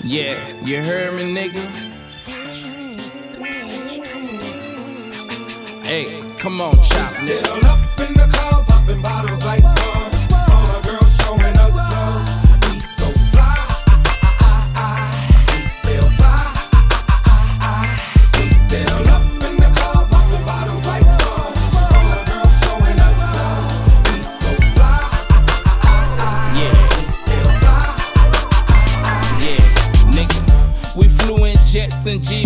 Yeah, you heard me, nigga? Hey, come on, chop, nigga. Still up in the club, popping bottles like fun. All the girls showing us love. We so fly, we still fly. We still up in the club, popping bottles like fun. All the girls showing us love. We so fly, Yeah, we still fly. yeah, nigga. We flew in jets and G